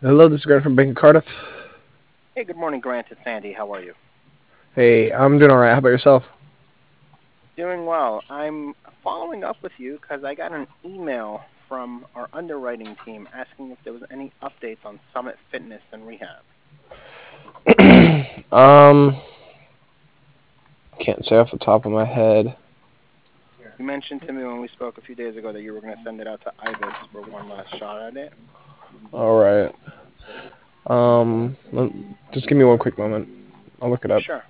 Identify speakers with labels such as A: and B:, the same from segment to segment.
A: Hello, this is Grant from Bank of Cardiff.
B: Hey, good morning, Grant. It's Sandy. How are you?
A: Hey, I'm doing all right. How about yourself?
B: Doing well. I'm following up with you because I got an email from our underwriting team asking if there was any updates on Summit Fitness and Rehab.
A: um, can't say off the top of my head.
B: You mentioned to me when we spoke a few days ago that you were going to send it out to Ibis for one last shot at it.
A: All right. Let- just give me one quick moment. I'll look it up.
B: Sure.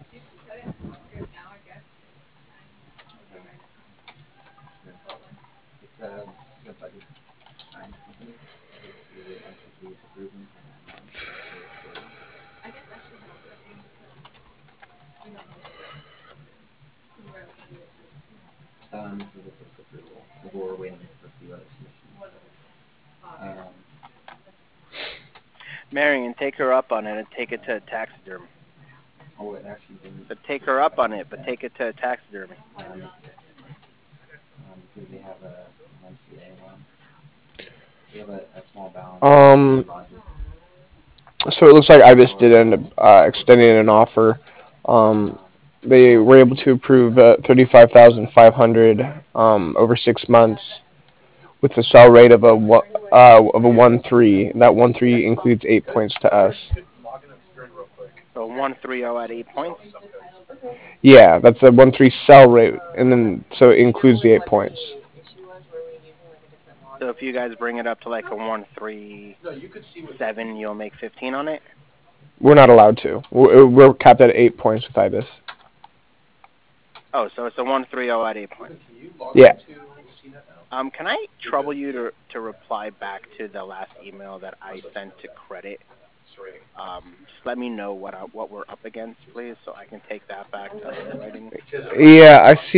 B: Marion, take her up on it and take it to taxidermy. So take her up on it, but take it to taxidermy.
A: Um, so it looks like Ibis did end up extending an offer. Um, they were able to approve 35,500 over 6 months with a sell rate of a 1.3. That 1.3 includes 8 points to us.
B: So 130 at 8 points.
A: Yeah, that's a 1.3 sell rate, and then so it includes the 8 points.
B: So if you guys bring it up to like a 137, you'll make 15 on it.
A: We're not allowed to. We're capped at 8 points with Ibis.
B: Oh, so it's a 130 at 8 points.
A: Yeah.
B: Can I trouble you to reply back to the last email that I sent to credit? Just let me know what we're up against, please, so I can take that back to underwriting.
A: Yeah,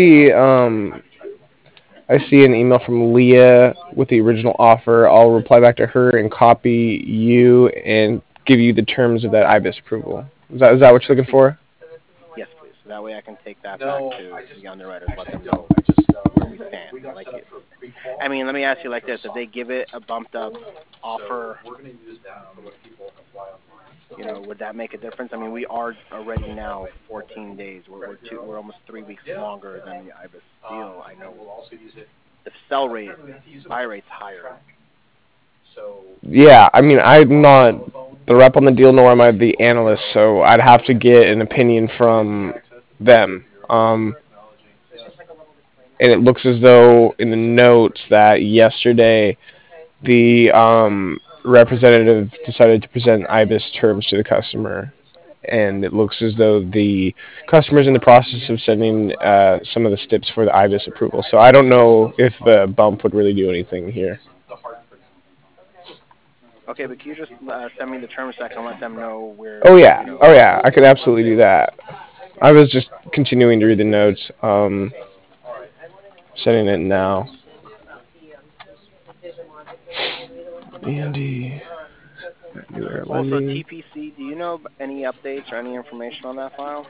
A: I see an email from Leah with the original offer. I'll reply back to her and copy you and give you the terms of that IBIS approval. Is that what you're looking
B: Please,
A: for?
B: yes, please. So that way I can take that back to the underwriters, let them know where we stand. Like it. I mean, let me ask you like this: if they give it a bumped up offer, would that make a difference? I mean, we are already now 14 days. We're almost 3 weeks longer than the IBIS deal. I know the sell rate, buy rate's higher.
A: Yeah, I mean, I'm not the rep on the deal, nor am I the analyst, so I'd have to get an opinion from them. And it looks as though in the notes that yesterday the representative decided to present IBIS terms to the customer, and it looks as though the customer is in the process of sending some of the steps for the IBIS approval. So I don't know if the bump would really do anything here.
B: Okay, but can you just send me the terms so I can let them know
A: Oh yeah, I could absolutely do that. I was just continuing to read the notes, sending it now. Andy, New Era
B: Also,
A: Lending.
B: TPC, do you know any updates or any information on that file?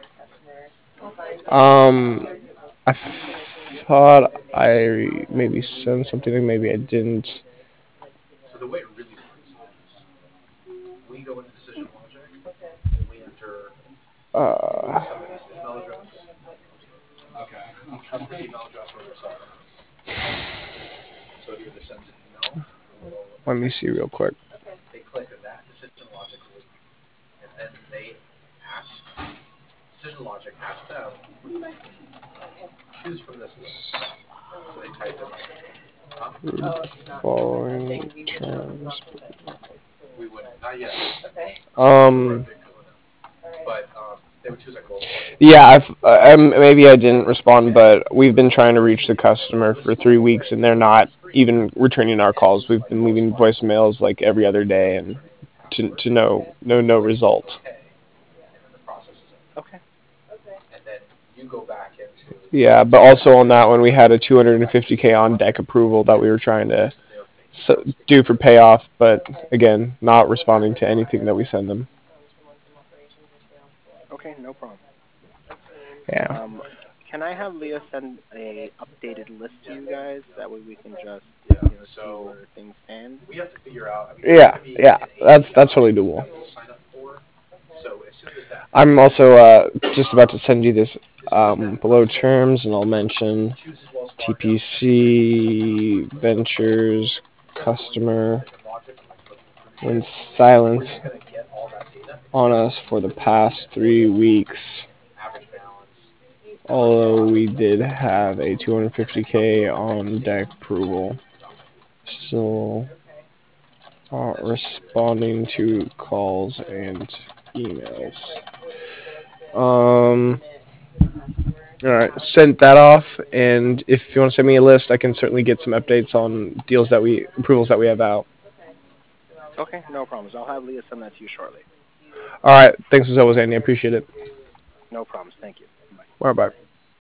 A: Um, I thought I maybe sent something, maybe I didn't. Uh, let me see real quick. Following terms. Um, yeah, maybe I didn't respond, but we've been trying to reach the customer for 3 weeks, and they're not even returning our calls. We've been leaving voicemails like every other day, and to no result.
B: Okay.
A: Yeah, but also on that one, we had a 250K on deck approval that we were trying to do for payoff, but again, not responding to anything that we send them.
B: Okay, no problem.
A: Yeah.
B: Um, can I have Leah send a updated list to you guys? That way we can just see where things stand.
A: Yeah, that's totally doable. I'm also just about to send you this below terms, and I'll mention TPC Ventures customer went silent on us for the past 3 weeks. Although we did have a 250K on deck approval, still responding to calls and emails. Um, all right, sent that off, and if you want to send me a list, I can certainly get some updates on deals that we approvals that we have out.
B: Okay, no problems. I'll have Leah send that to you shortly.
A: All right, thanks as always, Andy. I appreciate it.
B: No problems. Thank you. Bye.
A: All right, bye.